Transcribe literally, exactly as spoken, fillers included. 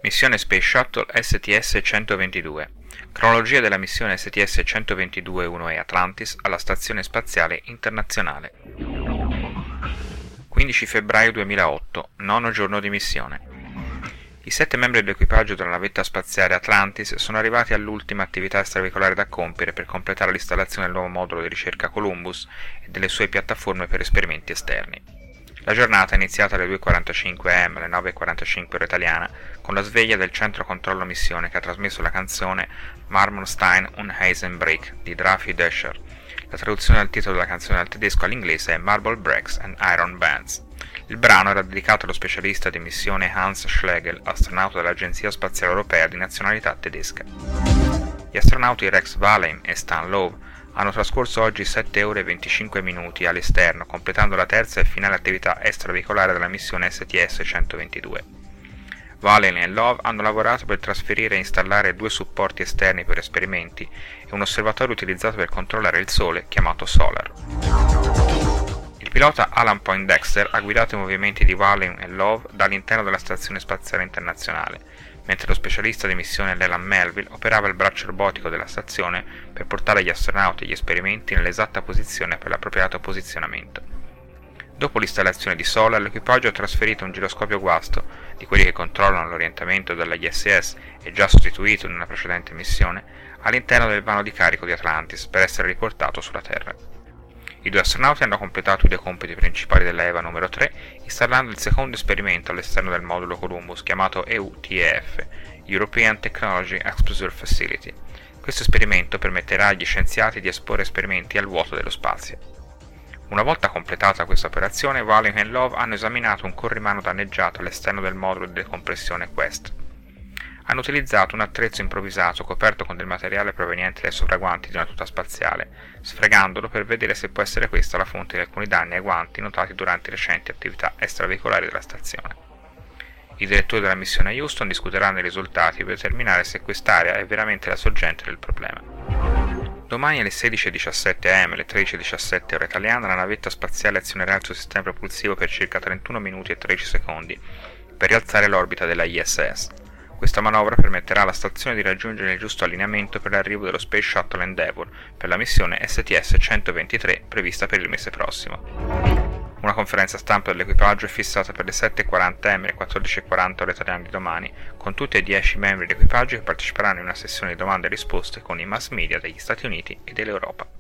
Missione Space Shuttle S T S centoventidue. Cronologia della missione S T S centoventidue uno E Atlantis alla Stazione Spaziale Internazionale. quindici febbraio duemilaotto, nono giorno di missione. I sette membri dell'equipaggio della navetta spaziale Atlantis sono arrivati all'ultima attività extraveicolare da compiere per completare l'installazione del nuovo modulo di ricerca Columbus e delle sue piattaforme per esperimenti esterni. La giornata è iniziata alle due e quarantacinque a m, alle nove e quarantacinque ora italiana, con la sveglia del centro controllo missione che ha trasmesso la canzone Marmorstein und Eisenbrick di Drafi Döscher. La traduzione del titolo della canzone dal tedesco all'inglese è Marble Bricks and Iron Bands. Il brano era dedicato allo specialista di missione Hans Schlegel, astronauta dell'Agenzia Spaziale Europea di nazionalità tedesca. Gli astronauti Rex Valheim e Stan Love hanno trascorso oggi sette ore e venticinque minuti all'esterno, completando la terza e finale attività extraveicolare della missione S T S centoventidue. Valheim e Love hanno lavorato per trasferire e installare due supporti esterni per esperimenti e un osservatorio utilizzato per controllare il Sole, chiamato Solar. Il pilota Alan Poindexter ha guidato i movimenti di Valheim e Love dall'interno della Stazione Spaziale Internazionale, mentre lo specialista di missione Leland Melville operava il braccio robotico della stazione per portare gli astronauti e gli esperimenti nell'esatta posizione per l'appropriato posizionamento. Dopo l'installazione di Solar, l'equipaggio ha trasferito un giroscopio guasto, di quelli che controllano l'orientamento della I S S e già sostituito in una precedente missione, all'interno del vano di carico di Atlantis per essere riportato sulla Terra. I due astronauti hanno completato i due compiti principali della EVA numero tre, installando il secondo esperimento all'esterno del modulo Columbus, chiamato E U T E F, European Technology Exposure Facility. Questo esperimento permetterà agli scienziati di esporre esperimenti al vuoto dello spazio. Una volta completata questa operazione, Valheim e Love hanno esaminato un corrimano danneggiato all'esterno del modulo di decompressione Quest. Hanno utilizzato un attrezzo improvvisato coperto con del materiale proveniente dai sovraguanti di una tuta spaziale, sfregandolo per vedere se può essere questa la fonte di alcuni danni ai guanti notati durante recenti attività extraveicolari della stazione. I direttori della missione a Houston discuteranno i risultati per determinare se quest'area è veramente la sorgente del problema. Domani alle sedici e diciassette a m, alle tredici e diciassette ora italiana, la navetta spaziale azionerà il suo sistema propulsivo per circa trentuno minuti e tredici secondi per rialzare l'orbita della I S S. Questa manovra permetterà alla stazione di raggiungere il giusto allineamento per l'arrivo dello Space Shuttle Endeavour per la missione S T S centoventitré prevista per il mese prossimo. Una conferenza stampa dell'equipaggio è fissata per le sette e quaranta a m e le quattordici e quaranta ore italiane di domani, con tutti e dieci membri dell'equipaggio che parteciperanno in una sessione di domande e risposte con i mass media degli Stati Uniti e dell'Europa.